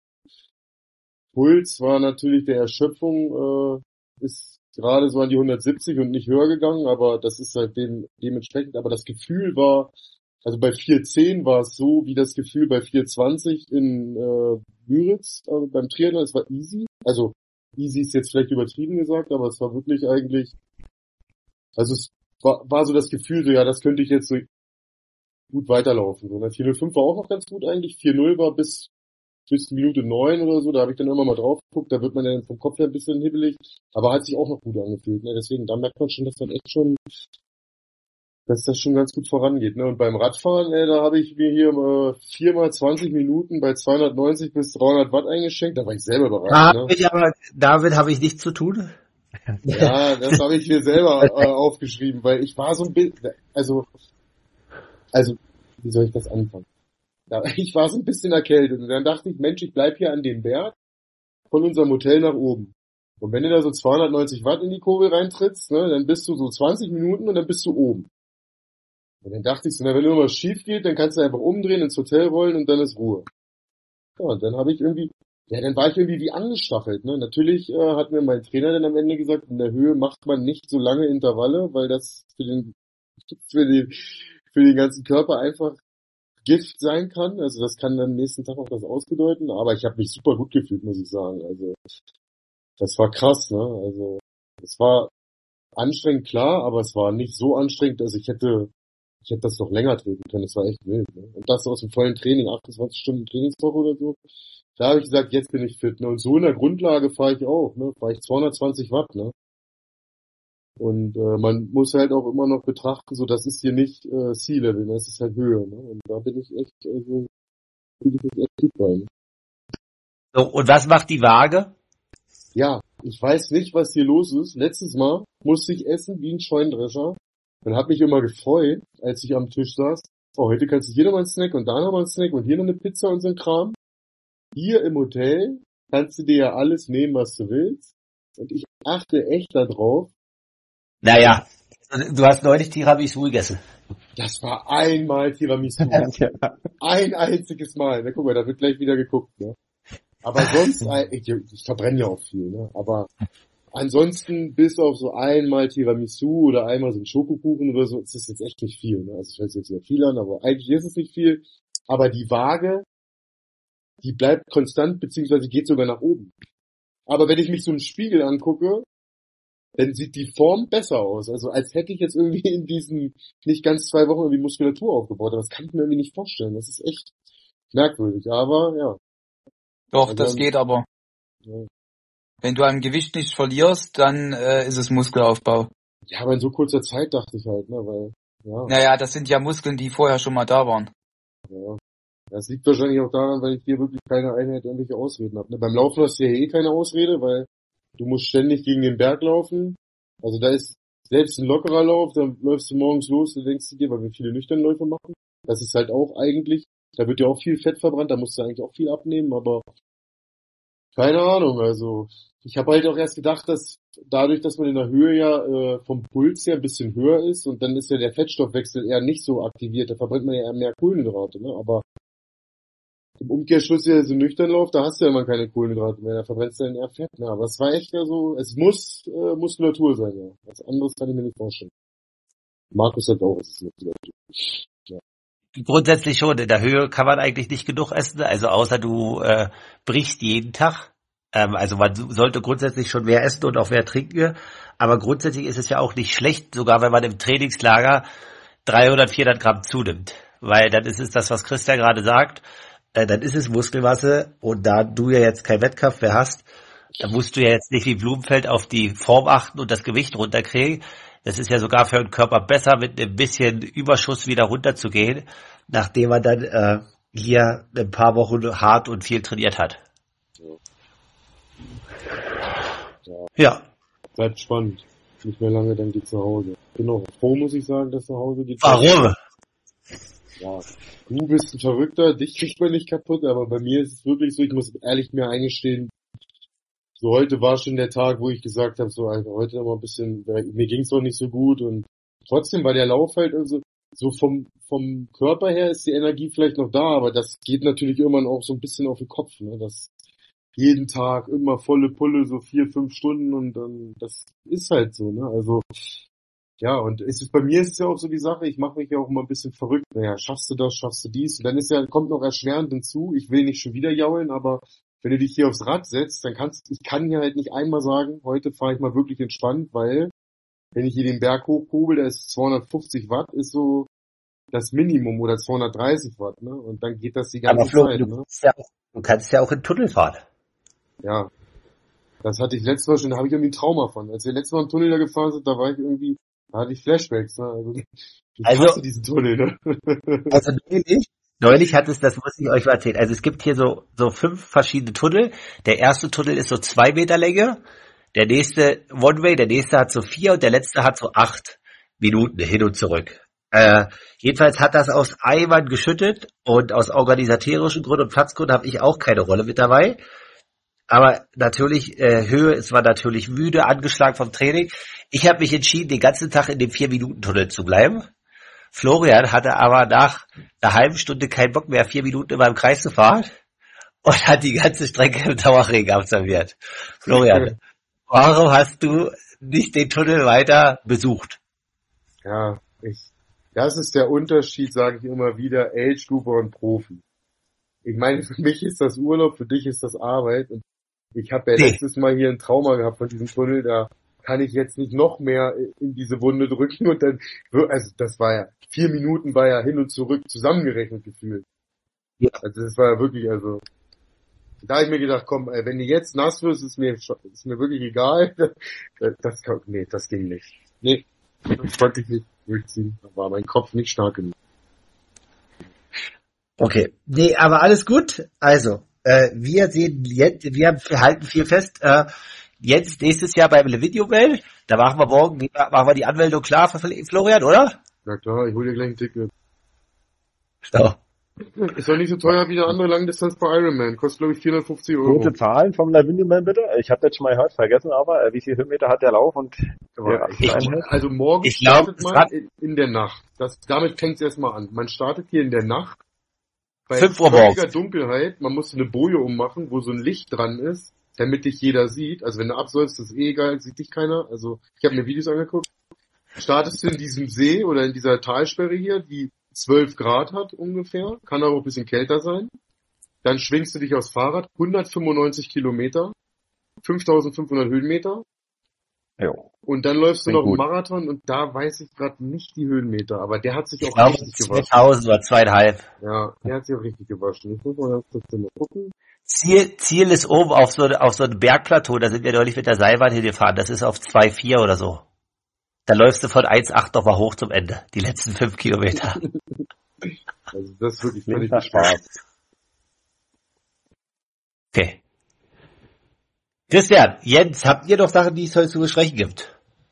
Puls war natürlich der Erschöpfung, äh, ist gerade so an die hundertsiebzig und nicht höher gegangen, aber das ist halt dem, dementsprechend, aber das Gefühl war, also bei vier zehn war es so wie das Gefühl bei vier zwanzig in äh, Müritz, also beim Triathlon, es war easy, also easy ist jetzt vielleicht übertrieben gesagt, aber es war wirklich eigentlich, also es war, war so das Gefühl, so ja, das könnte ich jetzt so gut weiterlaufen. So, ne? vier null fünf war auch noch ganz gut eigentlich, vier null war bis bis Minute neun oder so, da habe ich dann immer mal drauf geguckt, da wird man dann vom Kopf her ein bisschen hibbelig, aber hat sich auch noch gut angefühlt, ne? Deswegen, da merkt man schon, dass dann echt schon, dass das schon ganz gut vorangeht, ne? Und beim Radfahren, ey, da habe ich mir hier äh, viermal zwanzig Minuten bei zweihundertneunzig bis dreihundert Watt eingeschenkt, da war ich selber Da überrascht, habe ne? ich aber, damit habe ich nichts zu tun. Ja, das habe ich mir selber äh, aufgeschrieben, weil ich war so ein bisschen, also, also, wie soll ich das anfangen? Ja, ich war so ein bisschen erkältet und dann dachte ich, Mensch, ich bleib hier an dem Berg von unserem Hotel nach oben. Und wenn du da so zweihundertneunzig Watt in die Kurbel reintrittst, ne, dann bist du so zwanzig Minuten und dann bist du oben. Und dann dachte ich so, na, wenn irgendwas schief geht, dann kannst du einfach umdrehen, ins Hotel rollen und dann ist Ruhe. Ja, und dann habe ich irgendwie, ja, dann war ich irgendwie wie angestachelt, ne. Natürlich äh, hat mir mein Trainer dann am Ende gesagt, in der Höhe macht man nicht so lange Intervalle, weil das für den, für den, für den ganzen Körper einfach Gift sein kann, also das kann dann nächsten Tag auch das ausbedeuten, aber ich habe mich super gut gefühlt, muss ich sagen, also das war krass, ne, also es war anstrengend, klar, aber es war nicht so anstrengend, dass ich hätte, ich hätte das noch länger treten können, es war echt wild, ne? Und das aus dem vollen Training, achtundzwanzig Stunden Trainingswoche oder so, da habe ich gesagt, jetzt bin ich fit, ne, und so in der Grundlage fahre ich auch, ne, fahre ich zweihundertzwanzig Watt, ne. Und äh, man muss halt auch immer noch betrachten, so das ist hier nicht äh, Sea-Level, das ist halt Höhe. Ne? Und da bin ich echt, also bin ich echt gut bei. Ne? So, und was macht die Waage? Ja, ich weiß nicht, was hier los ist. Letztes Mal musste ich essen wie ein Scheunendrescher und habe mich immer gefreut, als ich am Tisch saß. Oh, heute kannst du hier nochmal einen Snack und da nochmal einen Snack und hier noch eine Pizza und so ein Kram. Hier im Hotel kannst du dir ja alles nehmen, was du willst. Und ich achte echt darauf. Naja, du hast neulich Tiramisu gegessen. Das war einmal Tiramisu. Ein einziges Mal. Na, guck mal, da wird gleich wieder geguckt, ne? Aber sonst, ich, ich verbrenne ja auch viel, ne? Aber ansonsten bis auf so einmal Tiramisu oder einmal so ein Schokokuchen oder so, ist das jetzt echt nicht viel, ne? Also ich weiß jetzt sehr viel an, aber eigentlich ist es nicht viel. Aber die Waage, die bleibt konstant, beziehungsweise geht sogar nach oben. Aber wenn ich mich so im Spiegel angucke, dann sieht die Form besser aus. Also als hätte ich jetzt irgendwie in diesen nicht ganz zwei Wochen irgendwie Muskulatur aufgebaut. Aber das kann ich mir irgendwie nicht vorstellen. Das ist echt merkwürdig. Aber ja. Doch, Also, das geht aber. Ja. Wenn du an Gewicht nicht verlierst, dann äh, ist es Muskelaufbau. Ja, aber in so kurzer Zeit dachte ich halt, ne, weil, ja. Naja, das sind ja Muskeln, die vorher schon mal da waren. Ja. Das liegt wahrscheinlich auch daran, weil ich hier wirklich keine Einheit irgendwelche Ausreden habe. Ne? Beim Laufen hast du ja eh keine Ausrede, weil du musst ständig gegen den Berg laufen. Also da ist selbst ein lockerer Lauf, dann läufst du morgens los, du denkst dir, weil wir viele nüchterne Läufe machen. Das ist halt auch eigentlich, da wird ja auch viel Fett verbrannt, da musst du eigentlich auch viel abnehmen, aber Keine Ahnung, also ich habe halt auch erst gedacht, dass dadurch, dass man in der Höhe ja äh, vom Puls her ein bisschen höher ist und dann ist ja der Fettstoffwechsel eher nicht so aktiviert, da verbrennt man ja eher mehr Kohlenhydrate, ne? Aber im Umkehrschluss ja so nüchtern läuft, da hast du ja immer keine Kohlenhydrate mehr, da verbrennst du dann eher Fett, ne? Aber es war echt ja so, es muss äh, Muskulatur sein, ja. Was anderes kann ich mir nicht vorstellen. Markus hat auch, es ist Muskulatur. Ja. Grundsätzlich schon, in der Höhe kann man eigentlich nicht genug essen, also außer du äh, brichst jeden Tag. Ähm, also man sollte grundsätzlich schon mehr essen und auch mehr trinken, aber grundsätzlich ist es ja auch nicht schlecht, sogar wenn man im Trainingslager dreihundert, vierhundert Gramm zunimmt, weil dann ist es das, was Christian gerade sagt, äh, dann ist es Muskelmasse und da du ja jetzt keinen Wettkampf mehr hast, dann musst du ja jetzt nicht wie Blumenfeld auf die Form achten und das Gewicht runterkriegen. Das ist ja sogar für den Körper besser, mit ein bisschen Überschuss wieder runterzugehen, nachdem man dann äh, hier ein paar Wochen hart und viel trainiert hat. Ja. Ja. Bleibt spannend. Nicht mehr lange, dann geht's nach Hause. Bin auch froh, muss ich sagen, dass nach Hause geht. Warum? Ja, du bist ein Verrückter, dich kriegt man nicht kaputt, aber bei mir ist es wirklich so, ich muss ehrlich mir eingestehen, so heute war schon der Tag, wo ich gesagt habe, so Alter, heute noch mal ein bisschen, mir ging's noch nicht so gut und trotzdem war der Lauf halt also so vom vom Körper her ist die Energie vielleicht noch da, aber das geht natürlich irgendwann auch so ein bisschen auf den Kopf, ne? Das jeden Tag immer volle Pulle, so vier, fünf Stunden und dann das ist halt so, ne? Also ja, und es ist bei mir ist es ja auch so die Sache, ich mache mich ja auch immer ein bisschen verrückt. Naja, schaffst du das, schaffst du dies? Und dann ist ja, kommt noch erschwerend hinzu, ich will nicht schon wieder jaulen, aber wenn du dich hier aufs Rad setzt, dann kannst ich kann hier halt nicht einmal sagen, heute fahre ich mal wirklich entspannt, weil wenn ich hier den Berg hochkurbel, da ist zweihundertfünfzig Watt, ist so das Minimum oder zweihundertdreißig Watt, ne? Und dann geht das die ganze Aber Flo, Zeit, du, ne? kannst ja, du kannst ja auch in Tunnel fahren. Ja. Das hatte ich letztes Mal schon, da habe ich irgendwie ein Trauma von. Als wir letztes Mal im Tunnel da gefahren sind, da war ich irgendwie, da hatte ich Flashbacks, ne? Also ich Also- hasse diesen Tunnel, ne? Also neulich, neulich hat es, das muss ich euch mal erzählen, also es gibt hier so so fünf verschiedene Tunnel. Der erste Tunnel ist so zwei Meter Länge, der nächste One-Way, der nächste hat so vier und der letzte hat so acht Minuten hin und zurück. Äh, jedenfalls hat das aus Eimern geschüttet und aus organisatorischen Gründen und Platzgründen habe ich auch keine Rolle mit dabei. Aber natürlich, äh, Höhe, es war natürlich müde, angeschlagen vom Training. Ich habe mich entschieden, den ganzen Tag in dem vier-Minuten-Tunnel zu bleiben. Florian hatte aber nach einer halben Stunde keinen Bock mehr, vier Minuten in meinem Kreis zu fahren und hat die ganze Strecke im Dauerregen absolviert. Florian, warum hast du nicht den Tunnel weiter besucht? Ja, ich, das ist der Unterschied, sage ich immer wieder, Age-Grouper und Profi. Ich meine, für mich ist das Urlaub, für dich ist das Arbeit und ich habe ja Nee. letztes Mal hier ein Trauma gehabt von diesem Tunnel, da kann ich jetzt nicht noch mehr in diese Wunde drücken und dann, also das war ja, vier Minuten war ja hin und zurück zusammengerechnet gefühlt. Ja. Also das war ja wirklich, also, da habe ich mir gedacht, komm, ey, wenn du jetzt nass wirst, ist mir, ist mir wirklich egal. Das, kann, nee, das ging nicht. Nee, das konnte ich nicht durchziehen. Da war mein Kopf nicht stark genug. Okay, nee, aber alles gut. Also, äh, wir sehen jetzt, wir haben- wir halten viel fest, äh, jetzt nächstes Jahr beim Levidio-Welt, da machen wir morgen, die- machen wir die Anmeldung klar für Florian, oder? Na klar, ich hol dir gleich ein Ticket. So. Ist doch nicht so teuer wie der andere Langdistanz bei Ironman. Kostet, glaube ich, vierhundertfünfzig Euro. Gute Zahlen vom Lavinia Man bitte. Ich habe das schon mal gehört, vergessen aber, äh, wie viel Höhenmeter hat der Lauf und Aber der ich, Einheit? also morgen Ich glaub, startet es man hat- in, in der Nacht. Das, damit fängt es erstmal an. Man startet hier in der Nacht. Bei fünf Uhr völliger morgens. Dunkelheit. Man muss eine Boje ummachen, wo so ein Licht dran ist, damit dich jeder sieht. Also wenn du absäufst, ist eh egal, sieht dich keiner. Also ich habe mir Videos angeguckt. Startest du in diesem See oder in dieser Talsperre hier, die zwölf Grad hat ungefähr, kann aber auch ein bisschen kälter sein. Dann schwingst du dich aufs Fahrrad, hundertfünfundneunzig Kilometer, fünftausendfünfhundert Höhenmeter. Jo. Und dann läufst du Klingt noch einen gut. Marathon und da weiß ich gerade nicht die Höhenmeter, aber der hat sich Ich auch glaube, richtig gewaschen. zweitausend oder zweieinhalb. Ja, der hat sich auch richtig gewaschen. Ich muss mal ganz kurz mal gucken. Ziel, Ziel ist oben auf so, auf so einem Bergplateau, da sind wir neulich mit der Seilbahn hingefahren, das ist auf zwei Komma vier oder so. Da läufst du von eins Komma acht nochmal hoch zum Ende, die letzten fünf Kilometer. Also das ist wirklich Klingt völlig nach Spaß. Okay. Christian, Jens, habt ihr noch Sachen, die es heute zu besprechen gibt?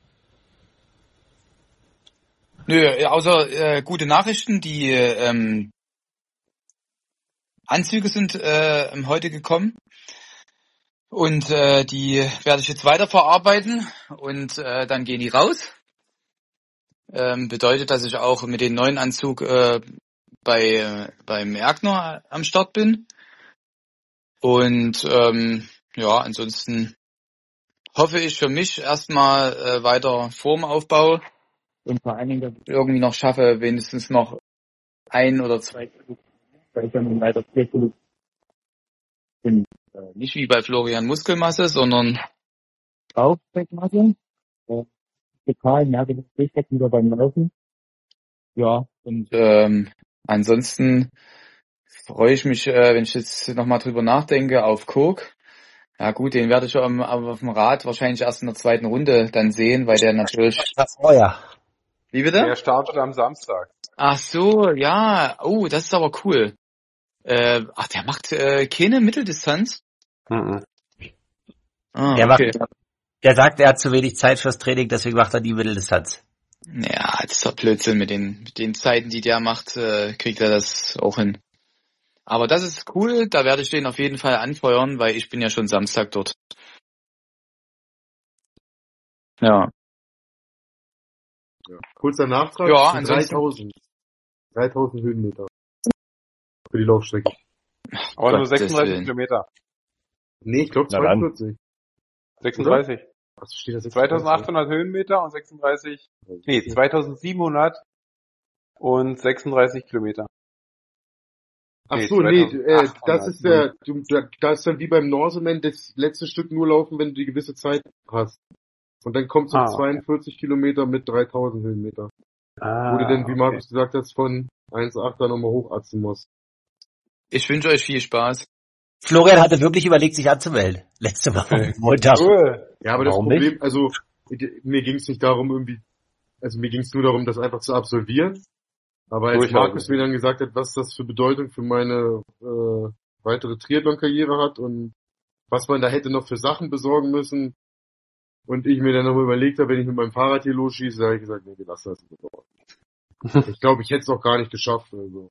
Nö, außer äh, gute Nachrichten, die ähm, Anzüge sind äh, heute gekommen. Und äh, die werde ich jetzt weiterverarbeiten und äh, dann gehen die raus. Ähm, bedeutet, dass ich auch mit dem neuen Anzug äh, bei äh, beim Erkner am Start bin. Und ähm, ja, ansonsten hoffe ich für mich erstmal äh, weiter Formaufbau und vor allen Dingen, dass ich irgendwie noch schaffe, wenigstens noch ein oder zwei Kilo, weil ich dann weiter vier Kilo bin. Äh, nicht wie bei Florian Muskelmasse, sondern Bauchfettmasse. Äh, total merke das richtig wieder beim Laufen. Ja, und ähm, ansonsten freue ich mich, äh, wenn ich jetzt nochmal drüber nachdenke, auf Coke. Ja gut, den werde ich am, auf dem Rad wahrscheinlich erst in der zweiten Runde dann sehen, weil der natürlich... Oh ja. Wie bitte? Der startet am Samstag. Ach so, ja. Oh, das ist aber cool. Äh, ach, der macht äh, keine Mitteldistanz? Mhm. Ah, Der, okay. macht, der sagt, er hat zu wenig Zeit fürs Training, deswegen macht er die Mitteldistanz. Ja, das ist doch Blödsinn. Mit den, mit den Zeiten, die der macht, äh, kriegt er das auch hin. Aber das ist cool, da werde ich den auf jeden Fall anfeuern, weil ich bin ja schon Samstag dort. Ja. Ja. Kurzer Nachtrag. Ja, zu ansonsten- dreitausend. dreitausend Höhenmeter. Für die Laufstrecke. Aber nur Gottes sechsunddreißig Willen. Kilometer. Nee, ich glaube Na dann. zweiundvierzig. sechsunddreißig. Ach, so steht das zweitausendachthundert Höhenmeter und sechsunddreißig, nee, zweitausendsiebenhundert und sechsunddreißig Kilometer. Ach Nee, so, nee, äh, zweitausendachthundert. das ist der, du, da ist dann wie beim Norseman das letzte Stück nur laufen, wenn du die gewisse Zeit hast. Und dann kommt so Ah, okay. zweiundvierzig Kilometer mit dreitausend Höhenmeter. Ah, Wo du denn, wie okay. Markus gesagt hat, von eins Komma acht dann nochmal hochatzen musst. Ich wünsche euch viel Spaß. Florian hatte wirklich überlegt, sich anzumelden. Letzte Woche Okay. Montag. Cool. Ja, aber das Warum Problem, nicht? also mir ging es nicht darum, irgendwie, also mir ging es nur darum, das einfach zu absolvieren. Aber als Durchhalten. Markus mir dann gesagt hat, was das für Bedeutung für meine äh, weitere Triathlon-Karriere hat und was man da hätte noch für Sachen besorgen müssen, und ich mir dann noch überlegt habe, wenn ich mit meinem Fahrrad hier losschieße, habe ich gesagt, nee, wir lassen das nicht. Ich glaube, ich hätte es auch gar nicht geschafft. Also.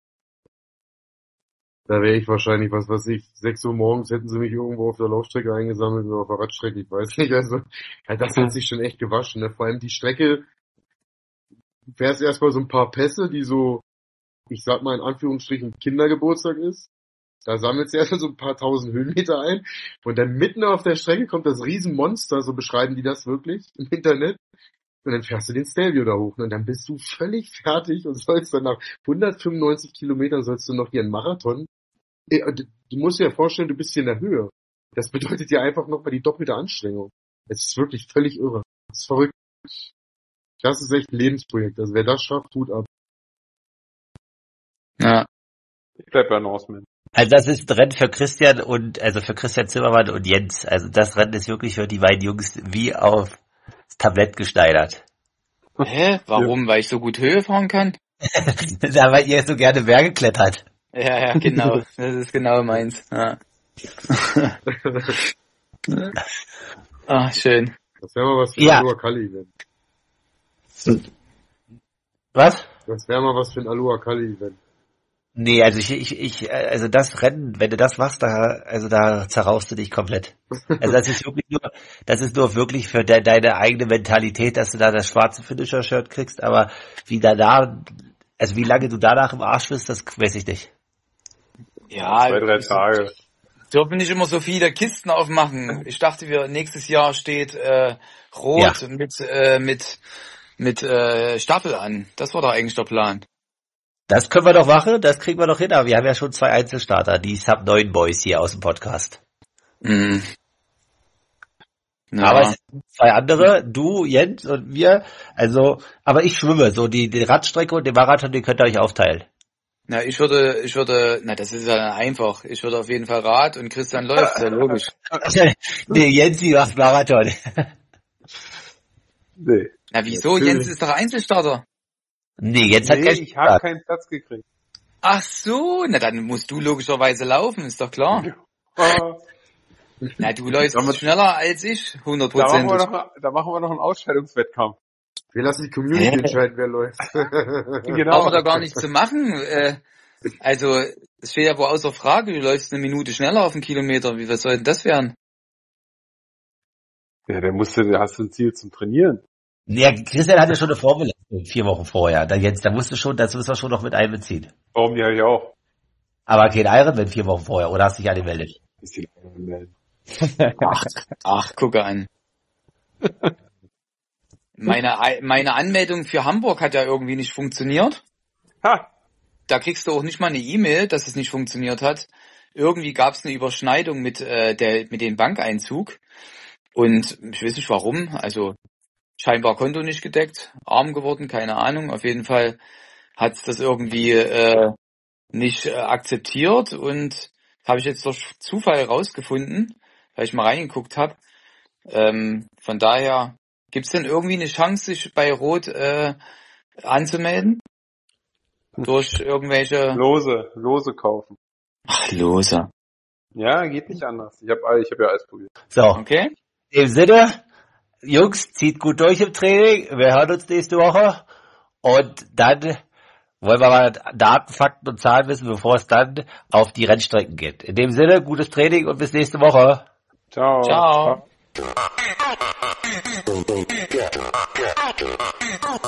Da wäre ich wahrscheinlich, was weiß ich, sechs Uhr morgens hätten sie mich irgendwo auf der Laufstrecke eingesammelt oder auf der Radstrecke, ich weiß nicht. Also ja, das hat sich schon echt gewaschen. Ne? Vor allem die Strecke, du fährst erstmal so ein paar Pässe, die so, ich sag mal in Anführungsstrichen, Kindergeburtstag ist. Da sammelst du erstmal so ein paar tausend Höhenmeter ein. Und dann mitten auf der Strecke kommt das Riesenmonster, so beschreiben die das wirklich im Internet. Und dann fährst du den Stelvio da hoch. Und dann bist du völlig fertig und sollst dann nach hundertfünfundneunzig Kilometern sollst du noch hier einen Marathon. Du musst dir ja vorstellen, du bist hier in der Höhe. Das bedeutet ja einfach nochmal die doppelte Anstrengung. Es ist wirklich völlig irre. Das ist verrückt. Das ist echt ein Lebensprojekt. Also wer das schafft, tut ab. Ja. Ich bleib bei Norseman. Also das ist ein Rennen für Christian und, also für Christian Zimmermann und Jens. Also das Rennen ist wirklich für die beiden Jungs wie aufs Tablett geschneidert. Hä? Warum? Weil ich so gut Höhe fahren kann? Da, weil ihr so gerne Berge klettert. Ja, ja, genau. Das ist genau meins. Ja. Ah, schön. Das wäre mal was für Ja. ein Aloha Kali Event. Was? Das wäre mal was für ein Aloha Kali Event. Nee, also ich, ich, ich, also das Rennen, wenn du das machst, da, also da zerraust du dich komplett. Also das ist wirklich nur, das ist nur wirklich für de, deine eigene Mentalität, dass du da das schwarze Finisher-Shirt kriegst, aber wie da da, also wie lange du danach im Arsch bist, das weiß ich nicht. Ja, Zwei, drei Tage. dürfen nicht immer so viele Kisten aufmachen. Ich dachte, wir nächstes Jahr steht äh, Rot Ja. mit äh, mit mit äh, Staffel an. Das war doch eigentlich der Plan. Das können wir doch machen, das kriegen wir doch hin, aber wir haben ja schon zwei Einzelstarter, die Sub neun Boys hier aus dem Podcast. Mhm. Ja. Aber es sind zwei andere, du, Jens und wir, also, aber ich schwimme, so die, die Radstrecke und den Marathon, den könnt ihr euch aufteilen. Na, ich würde, ich würde, na, das ist ja einfach. Ich würde auf jeden Fall Rad und Christian läuft, sehr logisch. Nee, Jens, die macht Marathon. Nee. Na, wieso? Natürlich. Jens ist doch Einzelstarter. Nee, Jens hat Nee, keinen ich habe Start. keinen Platz gekriegt. Ach so, na dann musst du logischerweise laufen, ist doch klar. Ah, Na, du läufst schneller als ich, Da machen, wir hundertprozentig. noch, da machen wir noch einen Ausscheidungswettkampf. Wir lassen die Community Hä? entscheiden, wer läuft. Genau. Brauchen wir da gar nichts zu machen. Äh, also, es steht ja wohl außer Frage, du läufst eine Minute schneller auf einen Kilometer. Wie, was soll denn das werden? Ja, der musste, der hast du ein Ziel zum Trainieren. Ja, Christian hatte schon eine Vorbelastung vier Wochen vorher. Da Jens, da musste schon, das müssen wir schon noch mit einbeziehen. Warum, die hatte ich auch. Aber kein Ironman vier Wochen vorher, oder hast du dich angemeldet? Ist die melden. Ach, ach, gucke an. Meine, meine Anmeldung für Hamburg hat ja irgendwie nicht funktioniert. Ha! Da kriegst du auch nicht mal eine E-Mail, dass es nicht funktioniert hat. Irgendwie gab es eine Überschneidung mit äh, der mit dem Bankeinzug. Und ich weiß nicht warum. Also scheinbar Konto nicht gedeckt, arm geworden, keine Ahnung. Auf jeden Fall hat es das irgendwie äh, nicht äh, akzeptiert. Und habe ich jetzt durch Zufall rausgefunden, weil ich mal reingeguckt habe. Ähm, von daher, gibt's denn irgendwie eine Chance, sich bei Rot äh, anzumelden? Durch irgendwelche... Lose, Lose kaufen. Ach, Lose. Ja, geht nicht anders. Ich habe ich hab ja alles probiert. So, Okay. in dem Sinne, Jungs, zieht gut durch im Training. Wir hören uns nächste Woche. Und dann wollen wir mal Daten, Fakten und Zahlen wissen, bevor es dann auf die Rennstrecken geht. In dem Sinne, gutes Training und bis nächste Woche. Ciao. Ciao. Ciao.